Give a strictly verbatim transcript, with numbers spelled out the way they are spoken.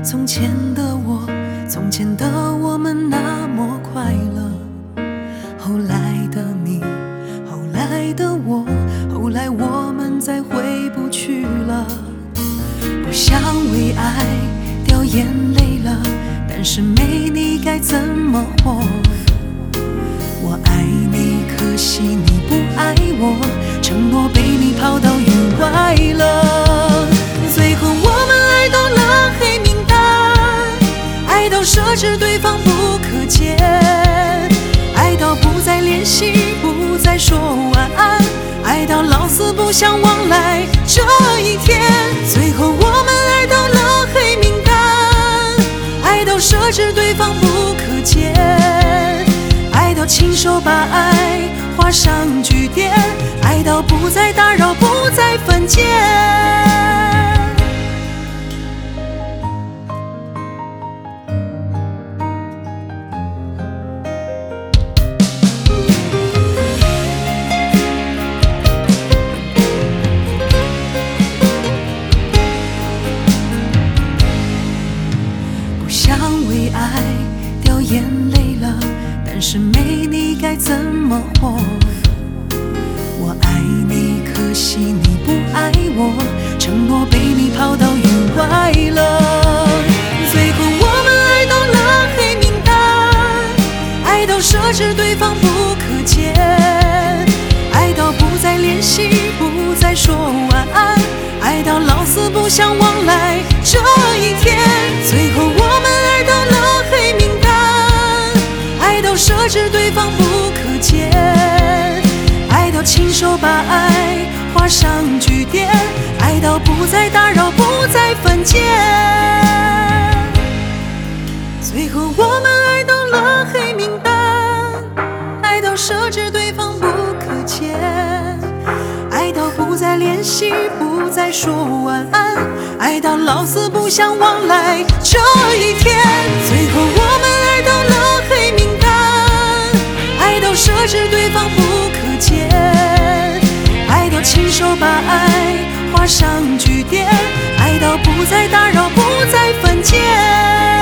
从前的我，从前的我们那么快乐，后来的你，后来的我，后来我们再回不去了。不想为爱掉眼泪了，但是没你该怎么活？我爱你，可惜你不爱我，承诺被你抛到云外了。最后我们爱到了黑名单，爱到设置对方不可见，爱到不再联系，不再说晚安，爱到老死不相往来这一天。最后我们爱到了黑名单，爱到设置对方不可见，爱到亲手把爱画上句点，爱到不再打扰，不再犯贱。不想为爱掉眼泪了，但是没你该怎么活？我爱你，可惜你不爱我，承诺被你抛到云外了。最后我们爱到了黑名单，爱到设置对方不可见，爱到不再联系，不再说晚安，爱到老死不相往来这一天。最后我们爱到了黑名单，爱到设置对方不可见，爱到亲手把爱画上句点，爱到不再打扰，不再犯贱。最后我们爱到了黑名单，爱到设置对方不可见，爱到不再联系，不再说晚安，爱到老死不相往来这一天。最后我们爱到了黑名单，爱到设置对方不可见，爱到亲手把爱画上句点，爱到不再打扰，不再犯贱。